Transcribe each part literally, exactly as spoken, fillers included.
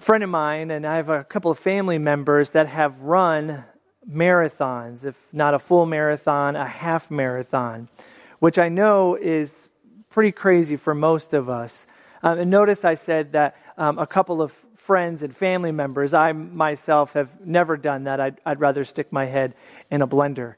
friend of mine, and I have a couple of family members that have run marathons, if not a full marathon, a half marathon, which I know is pretty crazy for most of us. Um, and notice I said that um, a couple of friends and family members. I myself have never done that. I'd, I'd rather stick my head in a blender.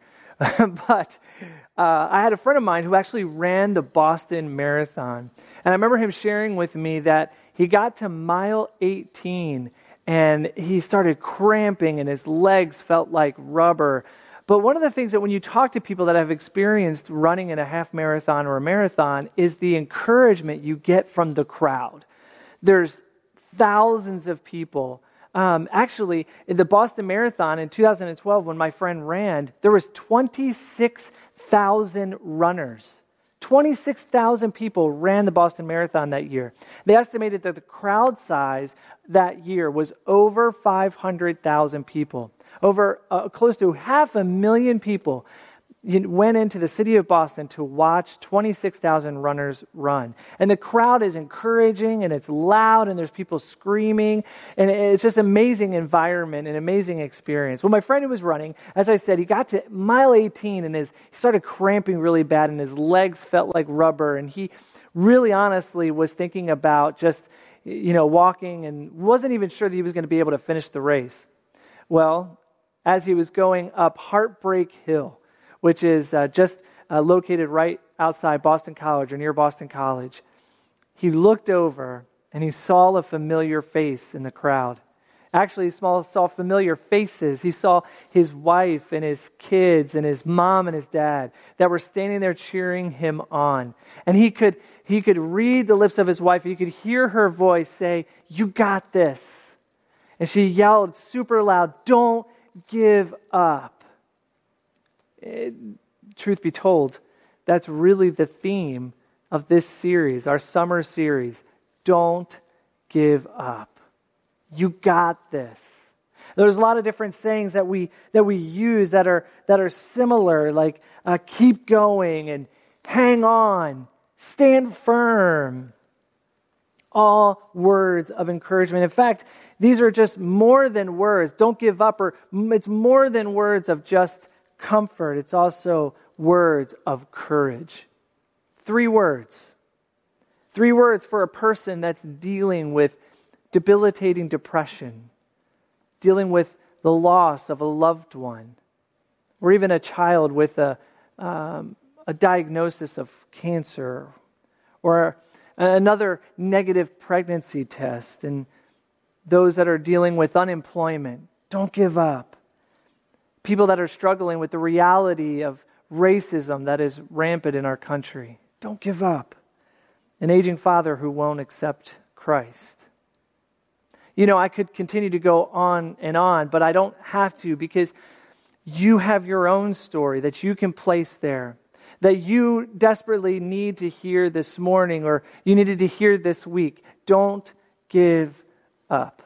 But uh, I had a friend of mine who actually ran the Boston Marathon. And I remember him sharing with me that he got to mile eighteen and he started cramping and his legs felt like rubber. But one of the things that when you talk to people that have experienced running in a half marathon or a marathon is the encouragement you get from the crowd. There's thousands of people. Um, actually, in the Boston Marathon in two thousand twelve, when my friend ran, there was twenty-six thousand runners. twenty-six thousand people ran the Boston Marathon that year. They estimated that the crowd size that year was over five hundred thousand people. Over uh, close to half a million people went into the city of Boston to watch twenty-six thousand runners run. And the crowd is encouraging and it's loud and there's people screaming. And it's just an amazing environment, an amazing experience. Well, my friend who was running, as I said, he got to mile eighteen and his, he started cramping really bad and his legs felt like rubber. And he really honestly was thinking about just, you know, walking and wasn't even sure that he was going to be able to finish the race. Well, as he was going up Heartbreak Hill, which is uh, just uh, located right outside Boston College or near Boston College, he looked over and he saw a familiar face in the crowd. Actually, he saw, saw familiar faces. He saw his wife and his kids and his mom and his dad that were standing there cheering him on. And he could, he could read the lips of his wife. He could hear her voice say, "You got this." And she yelled super loud, "Don't give up." It, truth be told, that's really the theme of this series, our summer series. Don't give up. You got this. There's a lot of different sayings that we that we use that are that are similar, like uh, keep going and hang on, stand firm. All words of encouragement. In fact, these are just more than words. Don't give up, or it's more than words of just comfort. It's also words of courage. Three words. Three words for a person that's dealing with debilitating depression, dealing with the loss of a loved one, or even a child with a, um, a diagnosis of cancer, or another negative pregnancy test, and those that are dealing with unemployment. Don't give up. People that are struggling with the reality of racism that is rampant in our country. Don't give up. An aging father who won't accept Christ. You know, I could continue to go on and on, but I don't have to, because you have your own story that you can place there, that you desperately need to hear this morning, or you needed to hear this week. Don't give up.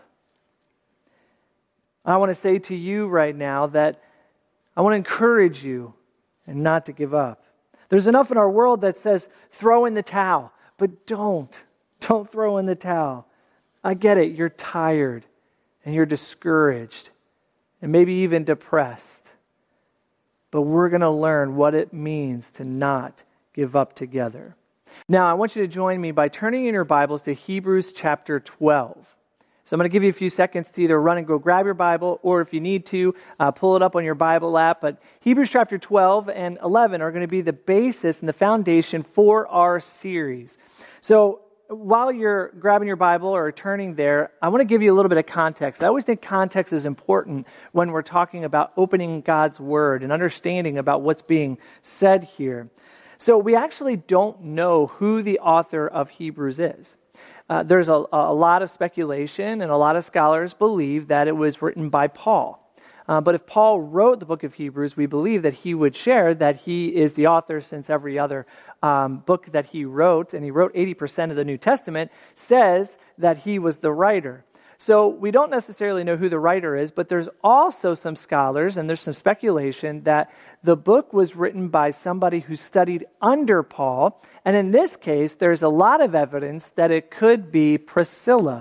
I want to say to you right now that I want to encourage you and not to give up. There's enough in our world that says throw in the towel, but don't. Don't throw in the towel. I get it. You're tired and you're discouraged and maybe even depressed. But we're going to learn what it means to not give up together. Now, I want you to join me by turning in your Bibles to Hebrews chapter twelve. So I'm going to give you a few seconds to either run and go grab your Bible, or if you need to, uh, pull it up on your Bible app. But Hebrews chapter twelve and eleven are going to be the basis and the foundation for our series. So while you're grabbing your Bible or turning there, I want to give you a little bit of context. I always think context is important when we're talking about opening God's Word and understanding about what's being said here. So we actually don't know who the author of Hebrews is. Uh, there's a, a lot of speculation, and a lot of scholars believe that it was written by Paul. Uh, but if Paul wrote the book of Hebrews, we believe that he would share that he is the author, since every other um, book that he wrote, and he wrote eighty percent of the New Testament, says that he was the writer. So we don't necessarily know who the writer is, but there's also some scholars, and there's some speculation that the book was written by somebody who studied under Paul. And in this case, there's a lot of evidence that it could be Priscilla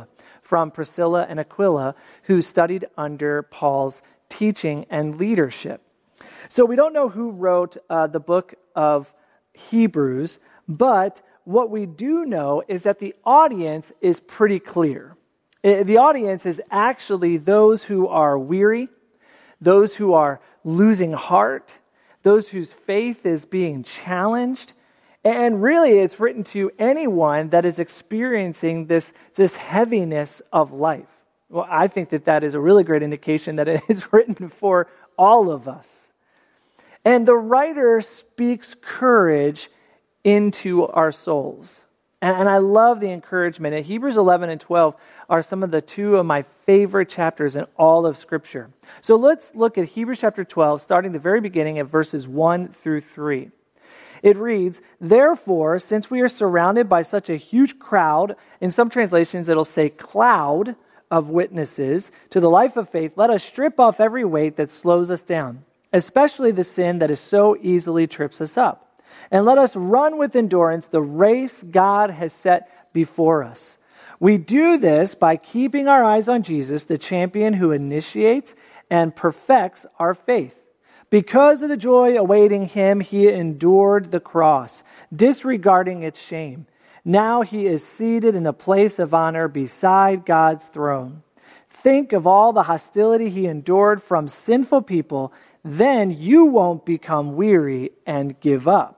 from Priscilla and Aquila, who studied under Paul's teaching and leadership. So we don't know who wrote uh, the book of Hebrews, but what we do know is that the audience is pretty clear. The audience is actually those who are weary, those who are losing heart, those whose faith is being challenged. And really, it's written to anyone that is experiencing this, this heaviness of life. Well, I think that that is a really great indication that it is written for all of us. And the writer speaks courage into our souls. And, and I love the encouragement. And Hebrews eleven and twelve are some of the two of my favorite chapters in all of Scripture. So let's look at Hebrews chapter twelve, starting the very beginning at verses one through three. It reads, "Therefore, since we are surrounded by such a huge crowd," in some translations it'll say cloud of witnesses, "to the life of faith, let us strip off every weight that slows us down, especially the sin that is so easily trips us up. And let us run with endurance the race God has set before us. We do this by keeping our eyes on Jesus, the champion who initiates and perfects our faith. Because of the joy awaiting him, he endured the cross, disregarding its shame. Now he is seated in the place of honor beside God's throne. Think of all the hostility he endured from sinful people. Then you won't become weary and give up."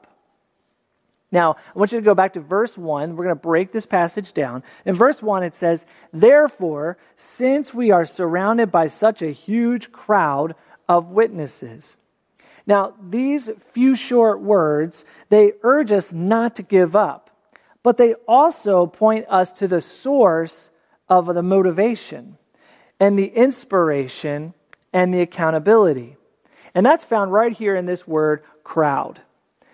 Now, I want you to go back to verse one. We're going to break this passage down. In verse one, it says, "Therefore, since we are surrounded by such a huge crowd of witnesses." Now, these few short words, they urge us not to give up, but they also point us to the source of the motivation and the inspiration and the accountability. And that's found right here in this word, crowd.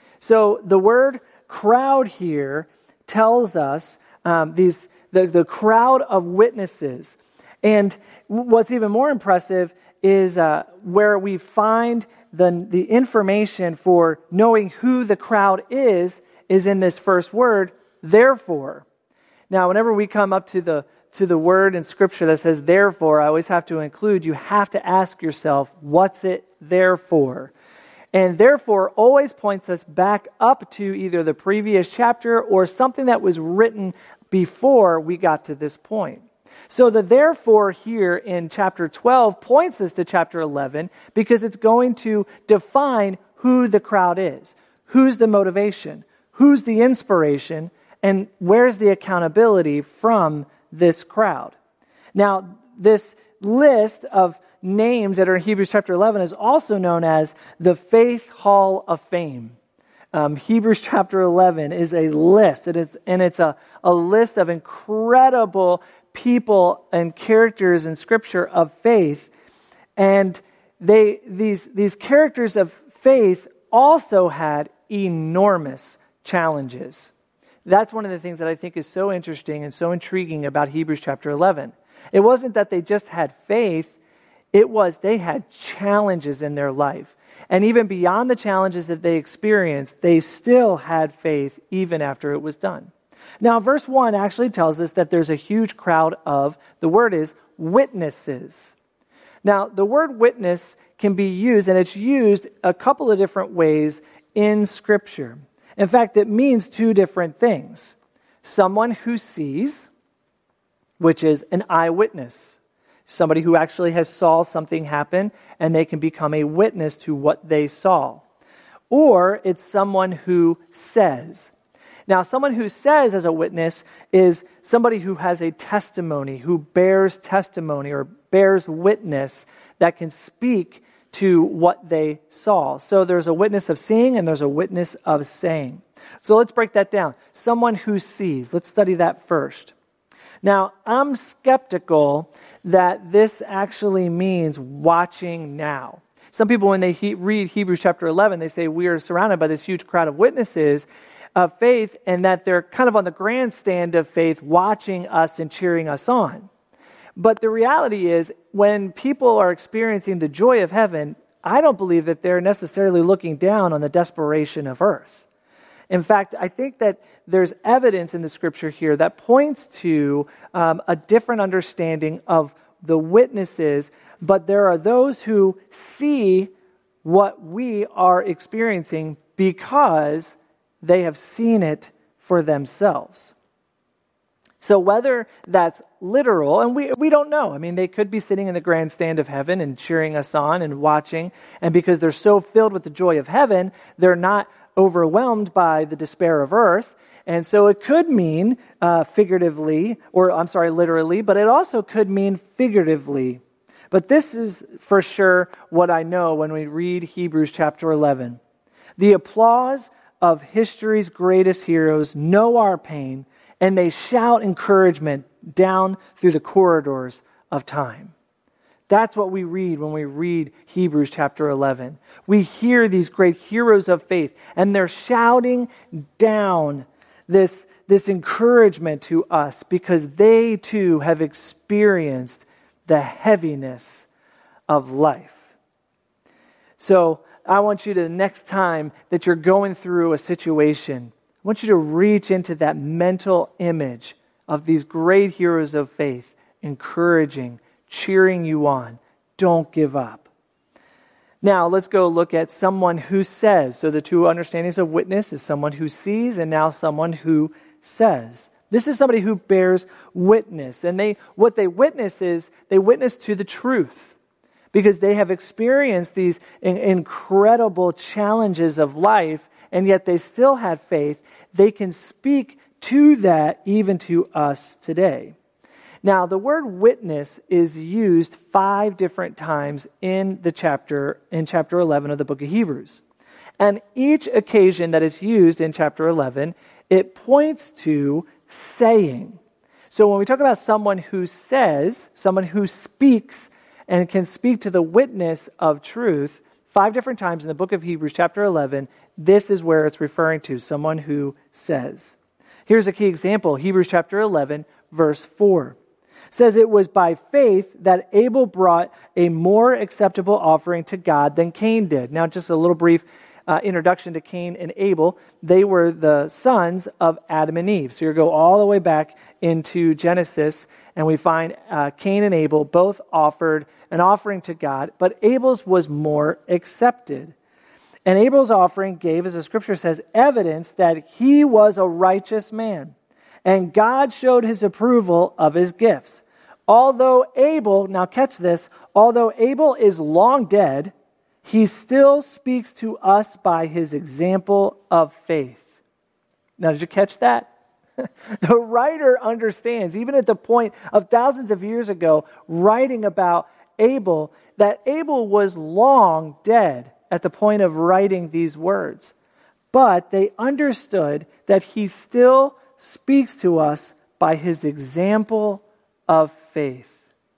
So the word crowd here tells us um, these the, the crowd of witnesses. And what's even more impressive is uh, where we find the, the information for knowing who the crowd is, is in this first word, therefore. Now, whenever we come up to the to the word in Scripture that says therefore, I always have to include, you have to ask yourself, what's it there for? And therefore always points us back up to either the previous chapter or something that was written before we got to this point. So the therefore here in chapter twelve points us to chapter eleven because it's going to define who the crowd is, who's the motivation, who's the inspiration, and where's the accountability from this crowd. Now, this list of names that are in Hebrews chapter eleven is also known as the Faith Hall of Fame. Um, Hebrews chapter eleven is a list, and it's, and it's a, a list of incredible people and characters in Scripture of faith. And they these, these characters of faith also had enormous challenges. That's one of the things that I think is so interesting and so intriguing about Hebrews chapter eleven. It wasn't that they just had faith, it was they had challenges in their life. And even beyond the challenges that they experienced, they still had faith even after it was done. Now, verse one actually tells us that there's a huge crowd of, the word is, witnesses. Now, the word witness can be used, and it's used a couple of different ways in Scripture. In fact, it means two different things. Someone who sees, which is an eyewitness. Somebody who actually has saw something happen and they can become a witness to what they saw. Or it's someone who says. Now, someone who says as a witness is somebody who has a testimony, who bears testimony or bears witness that can speak to what they saw. So there's a witness of seeing and there's a witness of saying. So let's break that down. Someone who sees. Let's study that first. Now, I'm skeptical that this actually means watching now. Some people, when they he- read Hebrews chapter eleven, they say we are surrounded by this huge crowd of witnesses of faith, and that they're kind of on the grandstand of faith watching us and cheering us on. But the reality is, when people are experiencing the joy of heaven, I don't believe that they're necessarily looking down on the desperation of earth. In fact, I think that there's evidence in the scripture here that points to um, a different understanding of the witnesses, but there are those who see what we are experiencing because they have seen it for themselves. So whether that's literal, and we, we don't know. I mean, they could be sitting in the grandstand of heaven and cheering us on and watching, and because they're so filled with the joy of heaven, they're not overwhelmed by the despair of earth. And so it could mean uh, figuratively, or I'm sorry, literally, but it also could mean figuratively. But this is for sure what I know when we read Hebrews chapter eleven. The applause of history's greatest heroes know our pain, and they shout encouragement down through the corridors of time. That's what we read when we read Hebrews chapter eleven. We hear these great heroes of faith, and they're shouting down this, this encouragement to us because they too have experienced the heaviness of life. So I want you to, the next time that you're going through a situation, I want you to reach into that mental image of these great heroes of faith, encouraging, cheering you on. Don't give up. Now, let's go look at someone who says. So the two understandings of witness is someone who sees and now someone who says. This is somebody who bears witness. And they what they witness is they witness to the truth because they have experienced these in, incredible challenges of life, and yet they still had faith. They can speak to that even to us today. Now, the word witness is used five different times in the chapter, in chapter eleven of the book of Hebrews. And each occasion that it's used in chapter eleven, it points to saying. So when we talk about someone who says, someone who speaks and can speak to the witness of truth, five different times in the book of Hebrews chapter eleven, this is where it's referring to, someone who says. Here's a key example, Hebrews chapter eleven, verse four. It says, it was by faith that Abel brought a more acceptable offering to God than Cain did. Now, just a little brief uh, introduction to Cain and Abel. They were the sons of Adam and Eve. So you go all the way back into Genesis, and we find uh, Cain and Abel both offered an offering to God, but Abel's was more accepted. And Abel's offering gave, as the scripture says, evidence that he was a righteous man. And God showed his approval of his gifts. Although Abel, now catch this, although Abel is long dead, he still speaks to us by his example of faith. Now, did you catch that? The writer understands, even at the point of thousands of years ago, writing about Abel, that Abel was long dead at the point of writing these words. But they understood that he still speaks to us by his example of faith.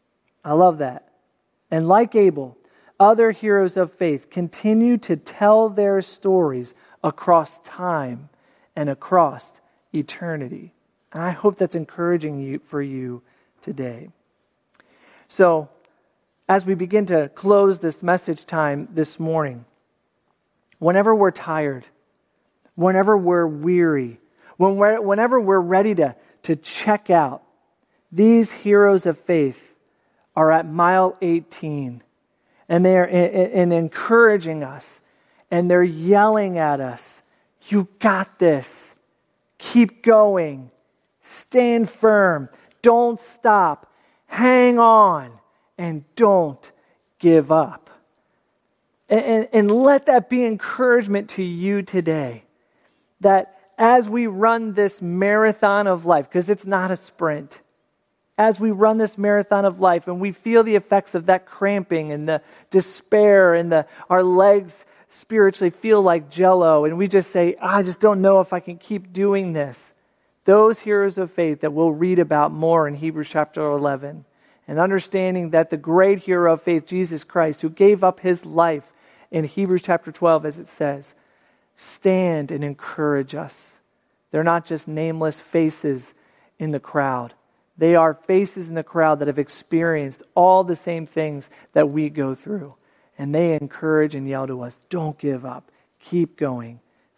I love that. And like Abel, other heroes of faith continue to tell their stories across time and across eternity. And I hope that's encouraging you for you today. So, as we begin to close this message time this morning, whenever we're tired, whenever we're weary, when we're, whenever we're ready to, to check out, these heroes of faith are at mile eighteen, and they are in, in encouraging us, and they're yelling at us, you got this, keep going, stand firm, don't stop, hang on, and don't give up. And, and, and let that be encouragement to you today, that as we run this marathon of life, because it's not a sprint, as we run this marathon of life and we feel the effects of that cramping and the despair and the our legs spiritually feel like jello and we just say, I just don't know if I can keep doing this. Those heroes of faith that we'll read about more in Hebrews chapter eleven, and understanding that the great hero of faith, Jesus Christ, who gave up his life in Hebrews chapter twelve, as it says, stand and encourage us. They're not just nameless faces in the crowd. They are faces in the crowd that have experienced all the same things that we go through. And they encourage and yell to us, don't give up. Keep going.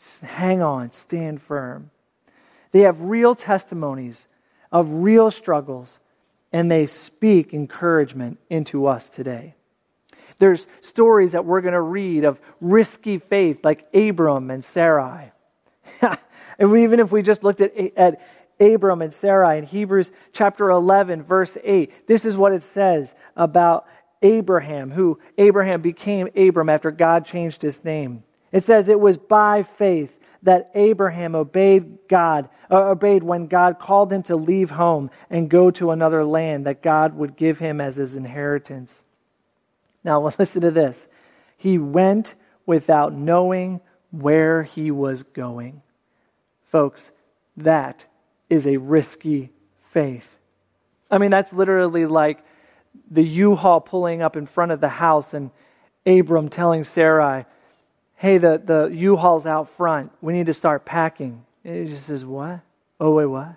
hang on, stand firm. They have real testimonies of real struggles, and they speak encouragement into us today. There's stories that we're going to read of risky faith like Abram and Sarai. And even if we just looked at, at Abram and Sarai in Hebrews chapter eleven, verse eight, this is what it says about Abraham, who Abraham became Abram after God changed his name. It says it was by faith that Abraham obeyed God, uh, obeyed when God called him to leave home and go to another land that God would give him as his inheritance. Now listen to this. He went without knowing where he was going. Folks, that is a risky faith. I mean, that's literally like the U-Haul pulling up in front of the house and Abram telling Sarai, hey, the, the U-Haul's out front. We need to start packing. And he just says, what? Oh, wait, what?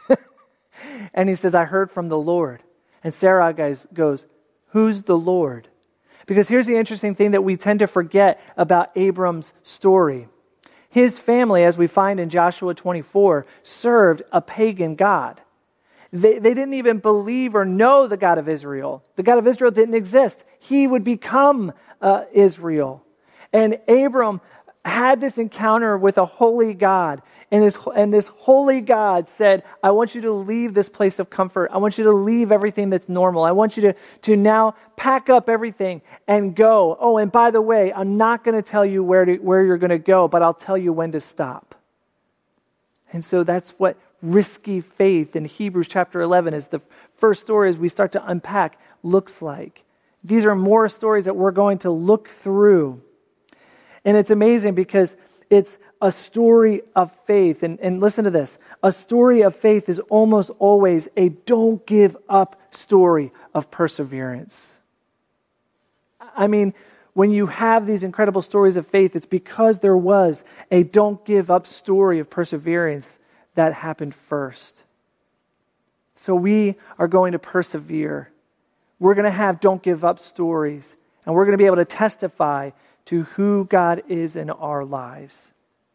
And he says, I heard from the Lord. And Sarai guys goes, who's the Lord? Because here's the interesting thing that we tend to forget about Abram's story. His family, as we find in Joshua twenty-four, served a pagan god. They, they didn't even believe or know the God of Israel. The God of Israel didn't exist. He would become uh, Israel. And Abram had this encounter with a holy God. And, his, and this holy God said, I want you to leave this place of comfort. I want you to leave everything that's normal. I want you to, to now pack up everything and go. Oh, and by the way, I'm not going to tell you where to, where you're going to go, but I'll tell you when to stop. And so that's what risky faith in Hebrews chapter eleven, is the first story as we start to unpack, looks like. These are more stories that we're going to look through. And it's amazing because it's a story of faith. And, and listen to this. A story of faith is almost always a don't give up story of perseverance. I mean, when you have these incredible stories of faith, it's because there was a don't give up story of perseverance that happened first. So we are going to persevere. We're going to have don't give up stories. And we're going to be able to testify to who God is in our lives.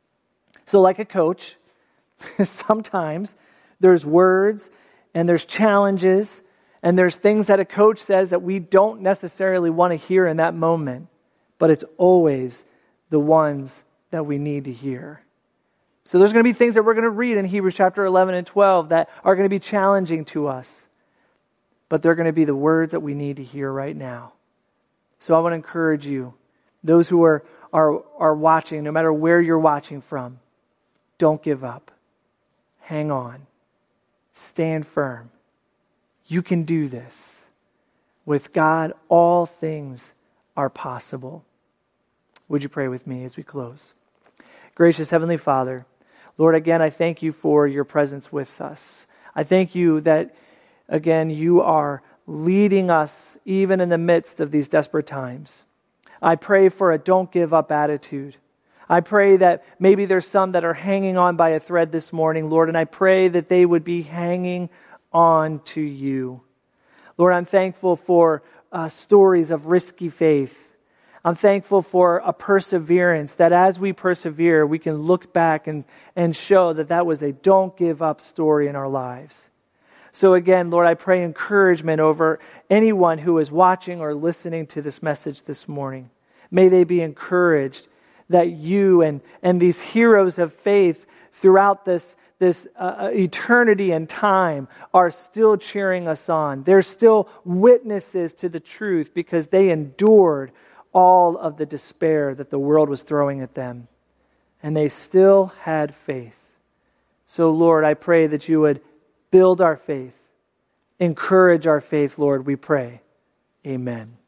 So like a coach, sometimes there's words and there's challenges and there's things that a coach says that we don't necessarily want to hear in that moment, but it's always the ones that we need to hear. So there's going to be things that we're going to read in Hebrews chapter eleven and twelve that are going to be challenging to us, but they're going to be the words that we need to hear right now. So I want to encourage you, those who are, are, are watching, no matter where you're watching from, don't give up. Hang on. Stand firm. You can do this. With God, all things are possible. Would you pray with me as we close? Gracious Heavenly Father, Lord, again, I thank you for your presence with us. I thank you that, again, you are leading us even in the midst of these desperate times. I pray for a don't give up attitude. I pray that maybe there's some that are hanging on by a thread this morning, Lord, and I pray that they would be hanging on to you. Lord, I'm thankful for uh, stories of risky faith. I'm thankful for a perseverance, that as we persevere, we can look back and, and show that that was a don't give up story in our lives. So again, Lord, I pray encouragement over anyone who is watching or listening to this message this morning. May they be encouraged that you and, and these heroes of faith throughout this, this uh, eternity and time are still cheering us on. They're still witnesses to the truth because they endured all of the despair that the world was throwing at them. And they still had faith. So Lord, I pray that you would build our faith, encourage our faith, Lord, we pray. Amen.